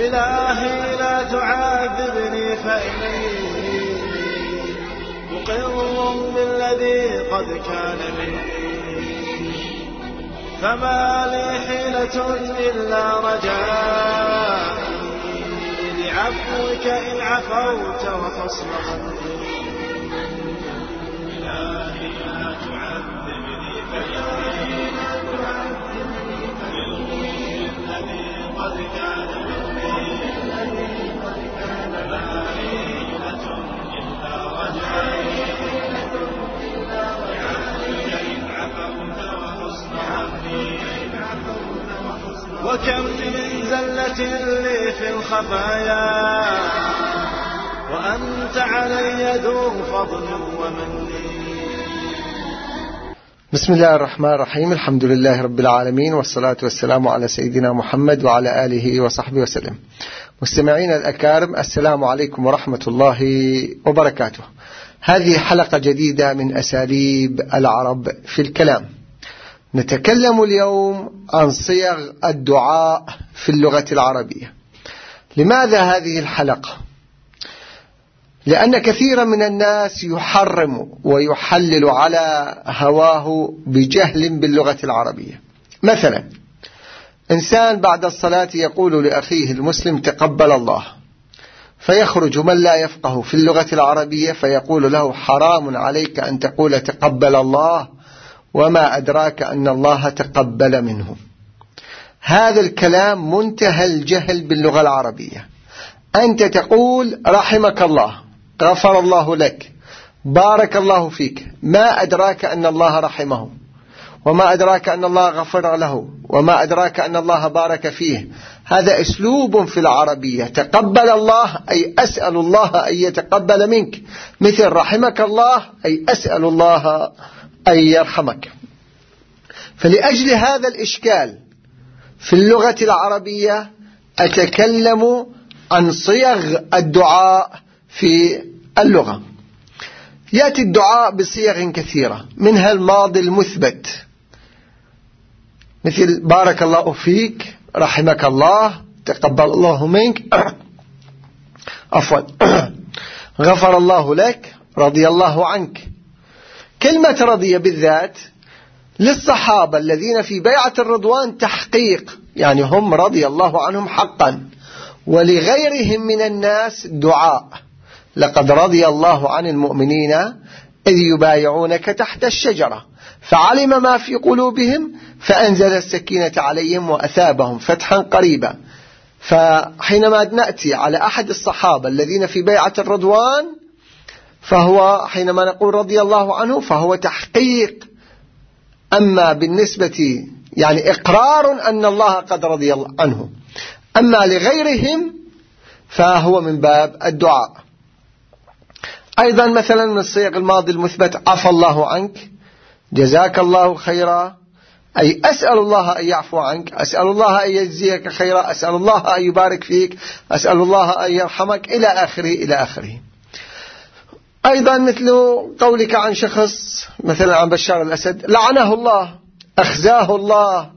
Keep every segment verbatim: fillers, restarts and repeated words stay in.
إلهي لا تعذبني فإني مقر بالذي قد كان مني، فما لي حيلة إلا رجائي لعفوك إن عفوت وتصلح. إلهي لا تعذبني فإني الذي قد كان مني، فما لي حيلة إلا رجائي لعفوك إن عفوت وحسن عفوي. وكم من زلة لي في الخفايا وأنت علي ذو فضل ومن. بسم الله الرحمن الرحيم. الحمد لله رب العالمين، والصلاة والسلام على سيدنا محمد وعلى آله وصحبه وسلم. مستمعين الأكارم، السلام عليكم ورحمة الله وبركاته. هذه حلقة جديدة من أساليب العرب في الكلام. نتكلم اليوم عن صيغ الدعاء في اللغة العربية. لماذا هذه الحلقة؟ لأن كثيرا من الناس يحرم ويحلل على هواه بجهل باللغة العربية. مثلا إنسان بعد الصلاة يقول لأخيه المسلم تقبل الله، فيخرج من لا يفقه في اللغة العربية فيقول له حرام عليك أن تقول تقبل الله، وما أدراك أن الله تقبل منه. هذا الكلام منتهى الجهل باللغة العربية. أنت تقول رحمك الله، غفر الله لك، بارك الله فيك، ما أدراك أن الله رحمه، وما أدراك أن الله غفر له، وما أدراك أن الله بارك فيه. هذا أسلوب في العربية. تقبل الله أي أسأل الله أن يتقبل منك، مثل رحمك الله أي أسأل الله أن يرحمك. فلأجل هذا الإشكال في اللغة العربية أتكلم عن صيغ الدعاء في اللغة. يأتي الدعاء بصيغ كثيرة، منها الماضي المثبت مثل بارك الله فيك، رحمك الله، تقبل الله منك، عفوا غفر الله لك، رضي الله عنك. كلمة رضي بالذات للصحابة الذين في بيعة الرضوان تحقيق، يعني هم رضي الله عنهم حقا، ولغيرهم من الناس دعاء. لقد رضي الله عن المؤمنين إذ يبايعونك تحت الشجرة فعلم ما في قلوبهم فأنزل السكينة عليهم وأثابهم فتحا قريبا. فحينما نأتي على أحد الصحابة الذين في بيعة الرضوان فهو حينما نقول رضي الله عنه فهو تحقيق. أما بالنسبة يعني إقرار أن الله قد رضي الله عنه. أما لغيرهم فهو من باب الدعاء. أيضا مثلا من الصيغ الماضي المثبت عفى الله عنك، جزاك الله خيرا، أي أسأل الله أن يعفو عنك، أسأل الله أن يجزيك خيرا، أسأل الله أن يبارك فيك، أسأل الله أن يرحمك، إلى آخره إلى آخره. أيضا مثل قولك عن شخص مثلا عن بشار الأسد لعنه الله، أخزاه الله،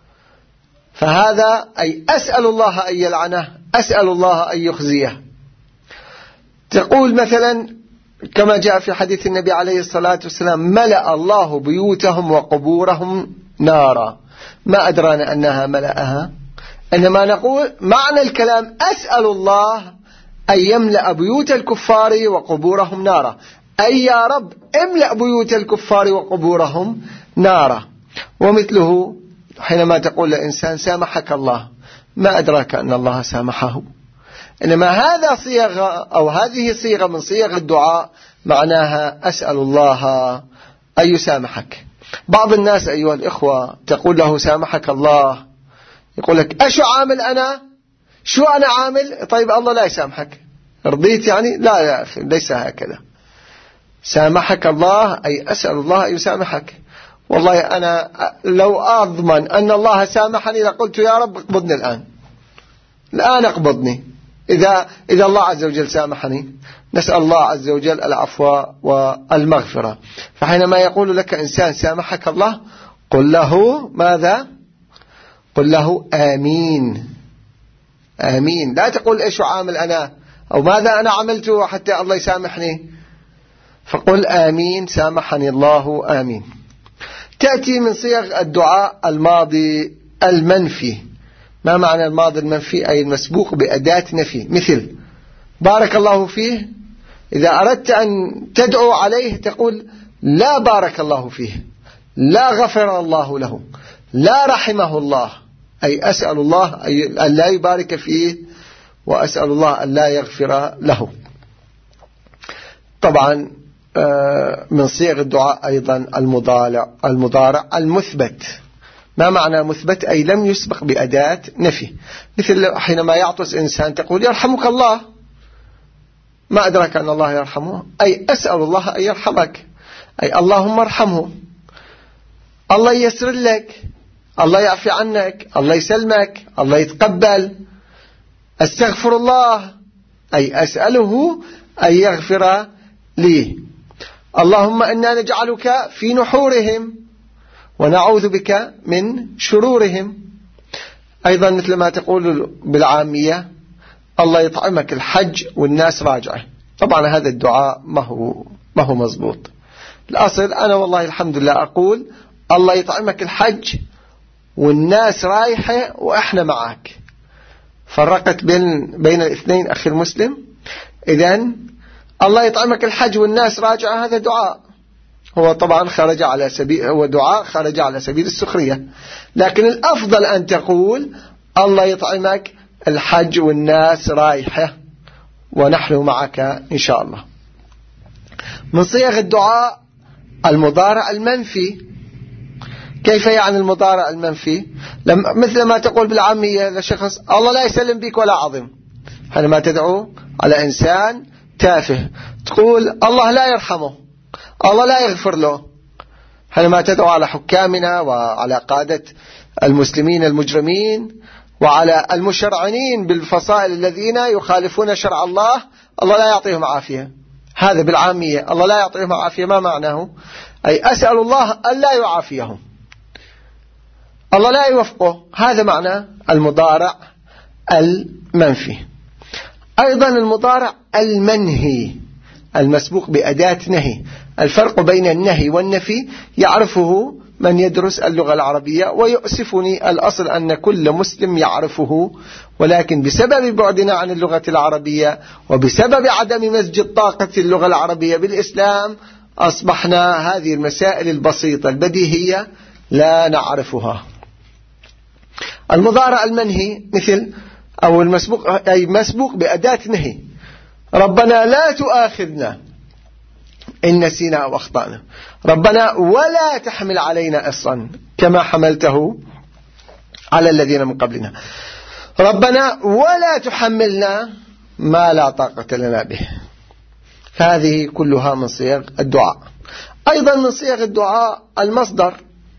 فهذا أي أسأل الله أن يلعنه، أسأل الله أن يخزيه. تقول مثلا كما جاء في حديث النبي عليه الصلاة والسلام ملأ الله بيوتهم وقبورهم نارا، ما أدرانا أنها ملأها، إنما نقول معنى الكلام أسأل الله أن يملأ بيوت الكفار وقبورهم نارا، أي يا رب املأ بيوت الكفار وقبورهم نارا. ومثله حينما تقول لإنسان سامحك الله، ما أدراك أن الله سامحه. إنما هذا صيغة أو هذه صيغة من صيغ الدعاء معناها أسأل الله أن يسامحك. بعض الناس أيها الإخوة تقول له سامحك الله، يقول لك أشو عامل أنا؟ شو أنا عامل؟ طيب الله لا يسامحك، رضيت يعني؟ لا يا أخي، ليس هكذا. سامحك الله أي أسأل الله أن يسامحك. والله أنا لو أضمن أن الله سامحني لقلت يا رب اقبضني الآن، الآن اقبضني إذا, إذا الله عز وجل سامحني. نسأل الله عز وجل العفو والمغفرة. فحينما يقول لك إنسان سامحك الله قل له ماذا؟ قل له آمين، آمين. لا تقول إيش عامل أنا أو ماذا أنا عملت حتى الله يسامحني، فقل آمين سامحني الله آمين. تأتي من صيغ الدعاء الماضي المنفي. ما معنى الماضي المنفي؟ أي المسبوق بأداة نفي، مثل بارك الله فيه. إذا أردت أن تدعو عليه تقول لا بارك الله فيه، لا غفر الله له، لا رحمه الله، أي أسأل الله أن لا يبارك فيه وأسأل الله أن لا يغفر له. طبعا من صيغ الدعاء أيضا المضارع المضارع المثبت. ما معنى مثبت؟ أي لم يسبق بأداة نفي، مثل حينما يعطس إنسان تقول يرحمك الله، ما أدرك أن الله يرحمه، أي أسأل الله أن يرحمك، أي اللهم ارحمه، الله يسر لك، الله يعفي عنك، الله يسلمك، الله يتقبل. استغفر الله أي أسأله أن يغفر لي. اللهم إنا نجعلك في نحورهم ونعوذ بك من شرورهم. أيضا مثل ما تقول بالعامية الله يطعمك الحج والناس راجعة. طبعا هذا الدعاء ما هو ما هو مضبوط. الأصل أنا والله الحمد لله أقول الله يطعمك الحج والناس رايحة وإحنا معك. فرقت بين بين الاثنين أخي المسلم. إذن الله يطعمك الحج والناس راجعة هذا دعاء، هو طبعا خرج على سبيل هو دعاء خرج على سبيل السخرية، لكن الأفضل أن تقول الله يطعمك الحج والناس رايحة ونحن معك إن شاء الله. من صيغ الدعاء المضارع المنفي. كيف يعني المضارع المنفي؟ لما مثل ما تقول بالعامية لشخص الله لا يسلم بك ولا عظم. حينما تدعو على إنسان تافه تقول الله لا يرحمه، الله لا يغفر له. حينما تدعو على حكامنا وعلى قادة المسلمين المجرمين وعلى المشرعنين بالفصائل الذين يخالفون شرع الله، الله لا يعطيهم عافية. هذا بالعامية الله لا يعطيهم عافية ما معناه؟ أي أسأل الله أن لا يعافيهم، الله لا يوفقه. هذا معنى المضارع المنفي. أيضا المضارع المنهي المسبوق بأداة نهي. الفرق بين النهي والنفي يعرفه من يدرس اللغة العربية، ويؤسفني الأصل أن كل مسلم يعرفه، ولكن بسبب بعدنا عن اللغة العربية وبسبب عدم مزج الطاقة اللغة العربية بالإسلام أصبحنا هذه المسائل البسيطة البديهية لا نعرفها. المضارع المنهي مثل أو المسبوق أي مسبوق بأداة نهي. ربنا لا تؤاخذنا إن نسينا أو أخطأنا، ربنا ولا تحمل علينا إصرا كما حملته على الذين من قبلنا، ربنا ولا تحملنا ما لا طاقة لنا به. هذه كلها من صيغ الدعاء. أيضا من صيغ الدعاء المصدر.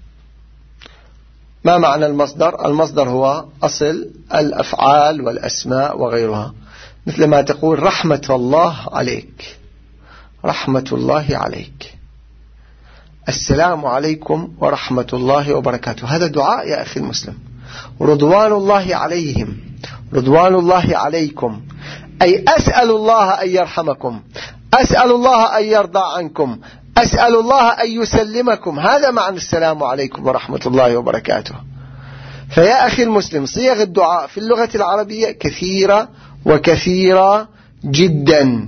ما معنى المصدر؟ المصدر هو أصل الأفعال والأسماء وغيرها، مثل ما تقول رحمة الله عليك، رحمة الله عليك، السلام عليكم ورحمة الله وبركاته. هذا دعاء يا أخي المسلم. رضوان الله عليهم، رضوان الله عليكم، أي أسأل الله أن يرحمكم، أسأل الله أن يرضى عنكم، أسأل الله أن يسلمكم. هذا معنى السلام عليكم ورحمة الله وبركاته. فيا أخي المسلم صيغ الدعاء في اللغة العربية كثيرة وكثيرة جدا.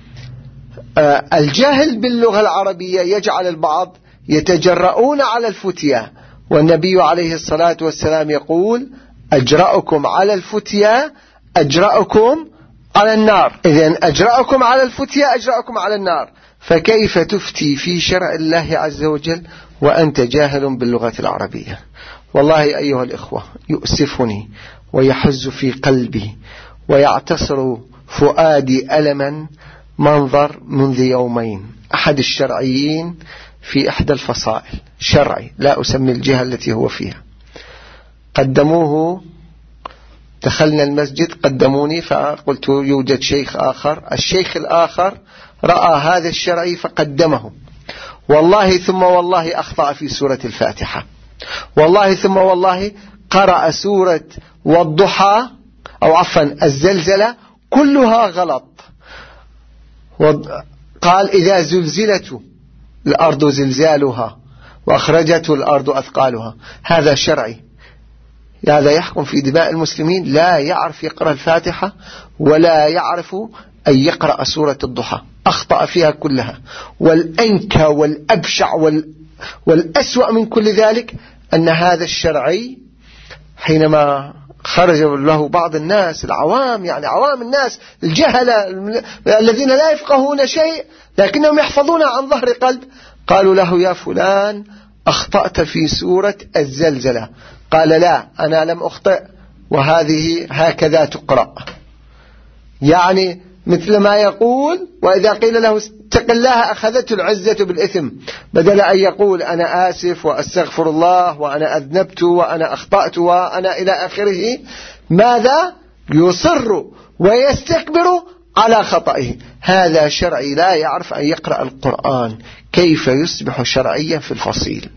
الجهل باللغة العربية يجعل البعض يتجرؤون على الفتية، والنبي عليه الصلاة والسلام يقول أجرأكم على الفتية أجرأكم على النار. إذن أجرأكم على الفتية أجرأكم على النار. فكيف تفتي في شرع الله عز وجل وأنت جاهل باللغة العربية؟ والله أيها الإخوة يؤسفني ويحز في قلبي ويعتصر فؤادي ألما منظر منذ يومين أحد الشرعيين في إحدى الفصائل، شرعي لا أسمي الجهة التي هو فيها، قدموه، دخلنا المسجد قدموني فقلت يوجد شيخ آخر، الشيخ الآخر رأى هذا الشرعي فقدمه، والله ثم والله أخطأ في سورة الفاتحة، والله ثم والله قرأ سورة والضحى أو عفوا الزلزلة كلها غلط. قال إذا زلزلت الأرض زلزالها وأخرجت الأرض أثقالها، هذا شرعي، هذا يحكم في دماء المسلمين. لا يعرف يقرأ الفاتحة ولا يعرف أن يقرأ سورة الضحى، أخطأ فيها كلها. والأنكى والأبشع وال... والأسوأ من كل ذلك أن هذا الشرعي حينما خرج له بعض الناس العوام، يعني عوام الناس الجهلة الذين لا يفقهون شيء لكنهم يحفظون عن ظهر قلب، قالوا له يا فلان أخطأت في سورة الزلزلة. قال لا أنا لم أخطئ وهذه هكذا تقرأ. يعني مثل ما يقول وإذا قيل له اتق الله أخذته العزة بالإثم، بدل أن يقول أنا آسف وأستغفر الله وأنا أذنبت وأنا أخطأت وأنا إلى آخره، ماذا؟ يصر ويستكبر على خطئه. هذا شرعي لا يعرف أن يقرأ القرآن، كيف يصبح شرعيا في الفصيل؟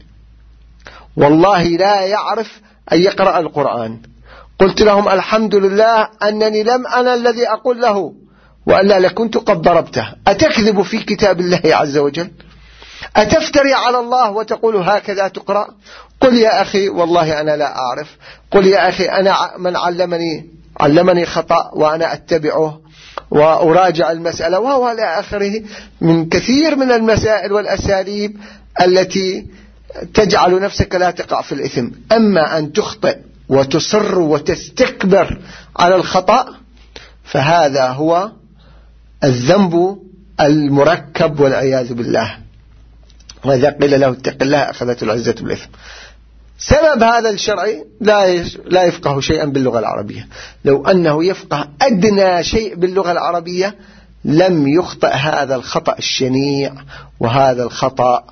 والله لا يعرف أن يقرأ القرآن. قلت لهم الحمد لله أنني لم أنا الذي أقول له، وألا لكنت قد ضربته. أتكذب في كتاب الله عز وجل؟ أتفتري على الله وتقول هكذا تقرأ؟ قل يا أخي والله أنا لا أعرف، قل يا أخي أنا من علمني علمني خطأ وأنا أتبعه وأراجع المسألة، وهو على آخره من كثير من المسائل والأساليب التي تجعل نفسك لا تقع في الإثم. أما أن تخطئ وتصر وتستكبر على الخطأ فهذا هو الذنب المركب والعياذ بالله. وإذا قيل له اتق الله أخذته العزة بالإثم. سبب هذا الشرعي لا لا يفقه شيئا باللغة العربية. لو أنه يفقه أدنى شيء باللغة العربية لم يخطئ هذا الخطأ الشنيع وهذا الخطأ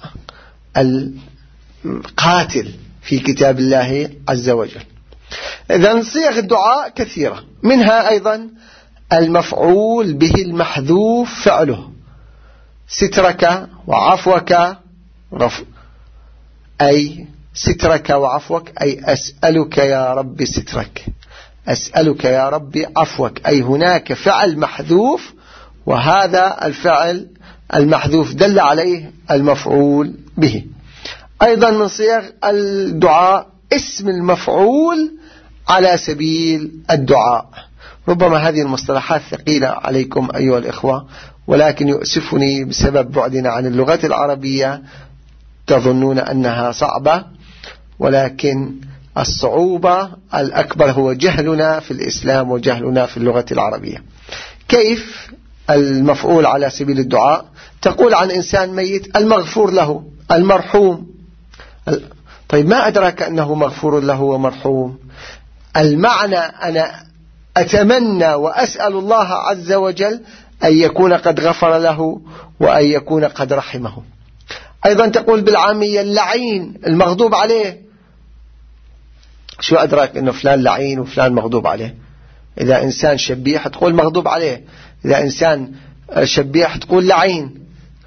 القاتل في كتاب الله عز وجل. إذن صيغ الدعاء كثيرة، منها أيضا المفعول به المحذوف فعله، سترك وعفوك رف... أي سترك وعفوك أي أسألك يا رب سترك، أسألك يا رب عفوك، أي هناك فعل محذوف وهذا الفعل المحذوف دل عليه المفعول به. أيضا من صيغ الدعاء اسم المفعول على سبيل الدعاء. ربما هذه المصطلحات ثقيلة عليكم أيها الإخوة، ولكن يؤسفني بسبب بعدنا عن اللغة العربية تظنون أنها صعبة، ولكن الصعوبة الأكبر هو جهلنا في الإسلام وجهلنا في اللغة العربية. كيف المفعول على سبيل الدعاء؟ تقول عن إنسان ميت المغفور له، المرحوم. طيب ما أدرك أنه مغفور له ومرحوم؟ المعنى أنا أتمنى وأسأل الله عز وجل أن يكون قد غفر له وأن يكون قد رحمه. أيضا تقول بالعامية اللعين المغضوب عليه. شو أدرك أنه فلان لعين وفلان مغضوب عليه؟ إذا إنسان شبيح تقول مغضوب عليه، إذا إنسان شبيح تقول لعين.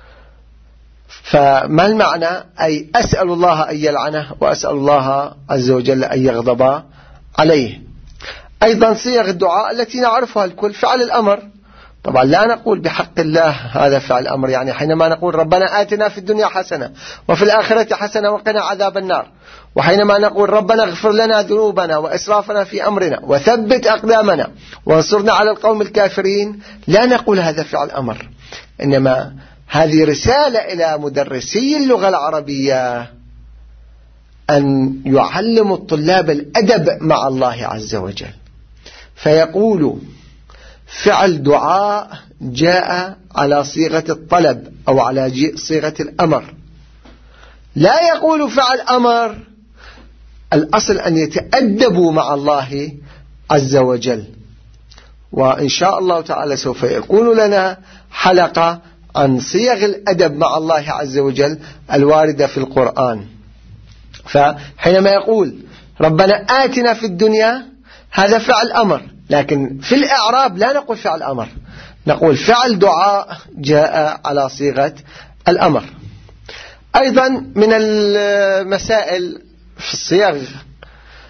فما المعنى؟ أي أسأل الله أن يلعنه وأسأل الله عز وجل أن يغضب عليه. أيضا صيغ الدعاء التي نعرفها الكل فعل الأمر. طبعا لا نقول بحق الله هذا فعل أمر، يعني حينما نقول ربنا آتنا في الدنيا حسنة وفي الآخرة حسنة وقنا عذاب النار، وحينما نقول ربنا اغفر لنا ذنوبنا وإسرافنا في أمرنا وثبت أقدامنا وانصرنا على القوم الكافرين، لا نقول هذا فعل أمر، إنما هذه رسالة إلى مدرسي اللغة العربية أن يعلموا الطلاب الأدب مع الله عز وجل. فيقول فعل دعاء جاء على صيغة الطلب أو على صيغة الأمر، لا يقول فعل أمر. الأصل أن يتأدبوا مع الله عز وجل. وإن شاء الله تعالى سوف يكون لنا حلقة عن صيغ الأدب مع الله عز وجل الواردة في القرآن. فحينما يقول ربنا آتنا في الدنيا هذا فعل أمر، لكن في الإعراب لا نقول فعل أمر، نقول فعل دعاء جاء على صيغة الأمر. أيضا من المسائل في الصيغ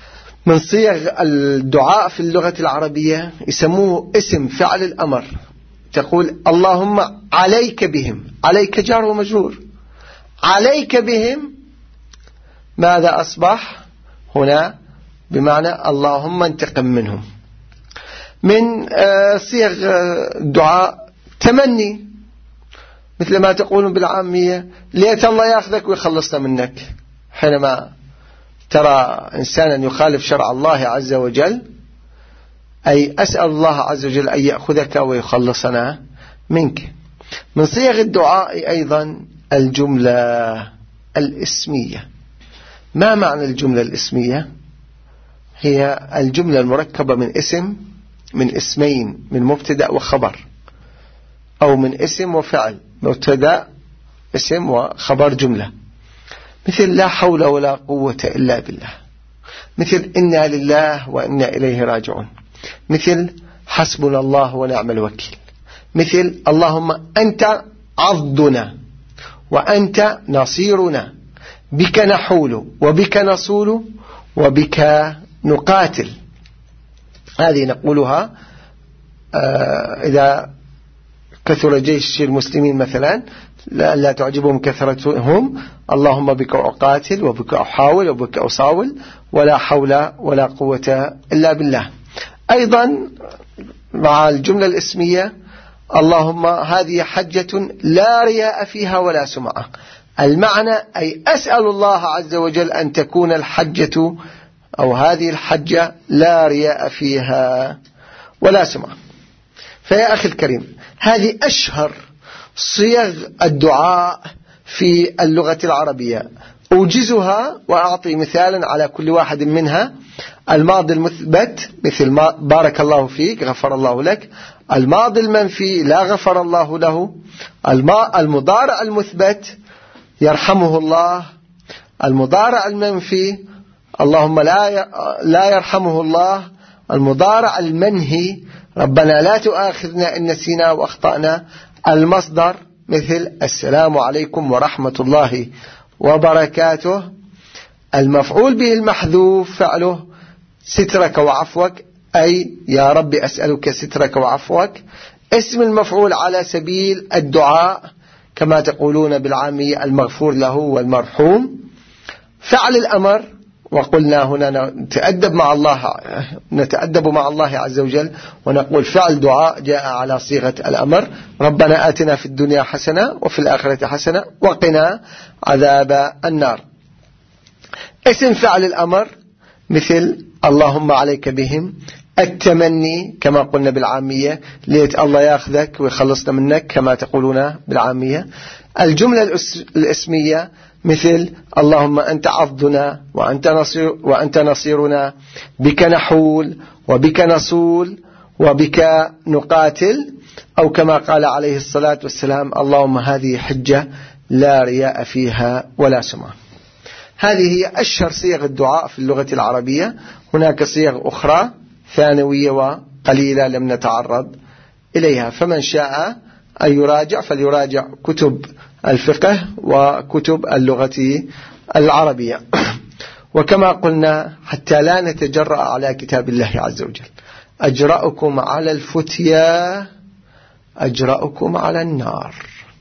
من صيغ الدعاء في اللغة العربية يسموه اسم فعل الأمر. تقول اللهم عليك بهم، عليك جار ومجرور، عليك بهم ماذا أصبح هنا؟ بمعنى اللهم انتقم منهم. من صيغ الدعاء تمني، مثل ما تقولون بالعامية ليت الله يأخذك ويخلصنا منك. حينما ترى إنسانا يخالف شرع الله عز وجل، أي أسأل الله عز وجل أن يأخذك ويخلصنا منك. من صيغ الدعاء أيضا الجملة الإسمية. ما معنى الجملة الإسمية؟ هي الجملة المركبة من اسم، من اسمين، من مبتدأ وخبر، أو من اسم وفعل، مبتدأ اسم وخبر جملة. مثل لا حول ولا قوة إلا بالله، مثل إنا لله وإنا إليه راجعون، مثل حسبنا الله ونعم الوكيل، مثل اللهم أنت عضدنا وأنت نصيرنا، بك نحول وبك نصول وبك نقاتل. هذه نقولها إذا كثر جيش المسلمين مثلا، لا تعجبهم كثرتهم، اللهم بك أقاتل وبك أحاول وبك أصاول ولا حول ولا قوة إلا بالله. أيضا مع الجملة الاسمية اللهم هذه حجة لا رياء فيها ولا سمعة. المعنى أي أسأل الله عز وجل أن تكون الحجة أو هذه الحجة لا رياء فيها ولا سمعة. فيا أخي الكريم، هذه أشهر صيغ الدعاء في اللغة العربية. أوجزها وأعطي مثالا على كل واحد منها. الماضي المثبت مثل ما بارك الله فيك غفر الله لك، الماضي المنفي لا غفر الله له، المضارع المثبت يرحمه الله، المضارع المنفي اللهم لا لا يرحمه الله، المضارع المنهي ربنا لا تؤاخذنا إن نسينا وأخطأنا، المصدر مثل السلام عليكم ورحمة الله وبركاته، المفعول به المحذوف فعله سترك وعفوك، أي يا رب أسألك سترك وعفوك. اسم المفعول على سبيل الدعاء كما تقولون بالعامية المغفور له والمرحوم. فعل الأمر، وقلنا هنا نتأدب مع الله نتأدب مع الله عز وجل ونقول فعل دعاء جاء على صيغة الأمر، ربنا آتنا في الدنيا حسنة وفي الآخرة حسنة وقنا عذاب النار. اسم فعل الأمر مثل اللهم عليك بهم، التمني كما قلنا بالعامية ليت الله يأخذك ويخلصنا منك كما تقولون بالعامية. الجملة الاسمية مثل اللهم أنت عضدنا وأنت نصير وأنت نصيرنا، بك نحول وبك نصول وبك نقاتل، أو كما قال عليه الصلاة والسلام اللهم هذه حجة لا رياء فيها ولا سمعة. هذه هي أشهر صيغ الدعاء في اللغة العربية. هناك صيغ أخرى ثانوية وقليلة لم نتعرض إليها، فمن شاء أن يراجع فليراجع كتب الفقه وكتب اللغة العربية. وكما قلنا حتى لا نتجرأ على كتاب الله عز وجل، أجرأكم على الفتيا أجرأكم على النار،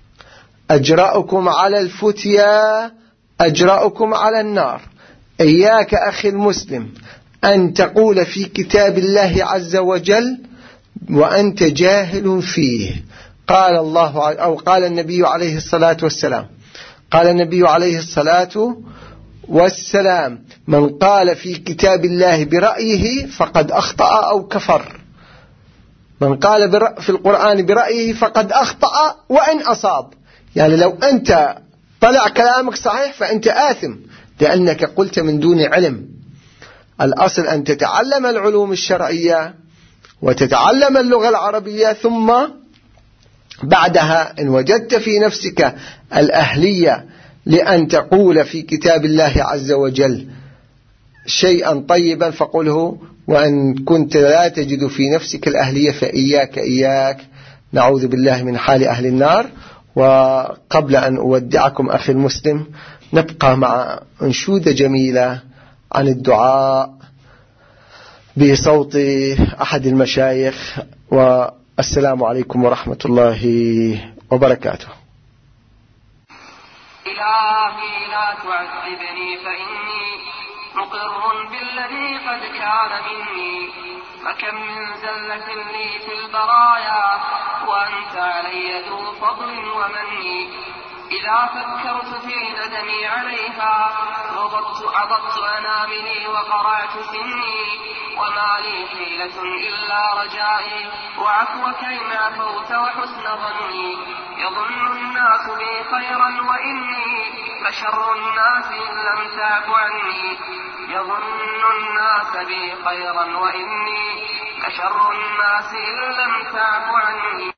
أجرأكم على الفتيا أجرأكم على النار. إياك أخي المسلم أن تقول في كتاب الله عز وجل وأنت جاهل فيه. قال الله أو قال النبي عليه الصلاة والسلام قال النبي عليه الصلاة والسلام من قال في كتاب الله برأيه فقد أخطأ أو كفر. من قال في القرآن برأيه فقد أخطأ وإن أصاب. يعني لو أنت طلع كلامك صحيح فأنت آثم لأنك قلت من دون علم. الأصل أن تتعلم العلوم الشرعية وتتعلم اللغة العربية، ثم بعدها إن وجدت في نفسك الأهلية لأن تقول في كتاب الله عز وجل شيئا طيبا فقله، وأن كنت لا تجد في نفسك الأهلية فإياك إياك نعوذ بالله من حال أهل النار. وقبل أن أودعكم أخي المسلم نبقى مع أنشودة جميلة عن الدعاء بصوت أحد المشايخ، والسلام عليكم ورحمة الله وبركاته. إلهي لا تعذبني فإني مقر بالذي قد كان مني، فكم من زلة لي في البرايا وأنت علي ذو فضل ومني. إذا فكرت في ندمي عليها ربطت عضدت أناملي وقرعت سني، وما لي حيلة إلا رجائي وعفوك إن عفوت وحسن ظني. يظن الناس بي خيرا وإني فشر الناس إن لم تعف عني. يظن الناس بي خيرا وإني فشر الناس إن لم تعف عني.